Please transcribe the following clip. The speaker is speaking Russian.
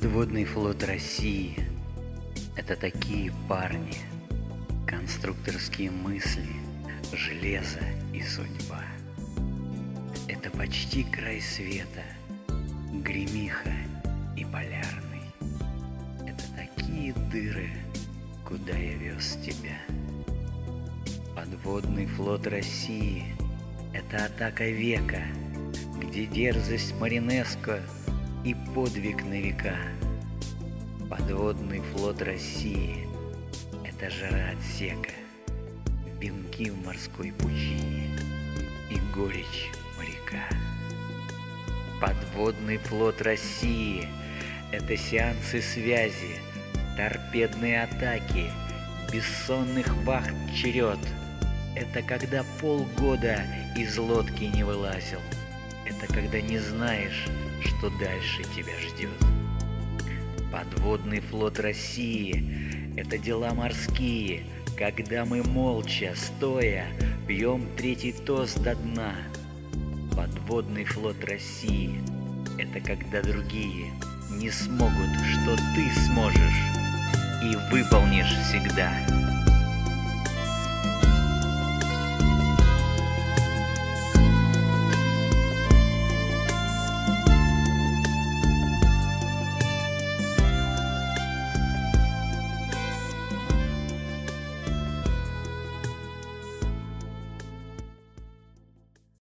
Подводный флот России — это такие парни, конструкторские мысли, железо и судьба. Это почти край света, гремиха и полярный. Это такие дыры, куда я вез тебя. Подводный флот России — это атака века, где дерзость Маринеско и подвиг на века. Подводный флот России — это жара отсека, венки в морской пучине и горечь моряка. Подводный флот России — это сеансы связи, торпедные атаки, бессонных вахт черед. Это когда полгода из лодки не вылазил. Это когда не знаешь, что дальше тебя ждет. Подводный флот России — это дела морские, когда мы молча, стоя, пьем третий тост до дна. Подводный флот России — это когда другие не смогут, что ты сможешь и выполнишь всегда.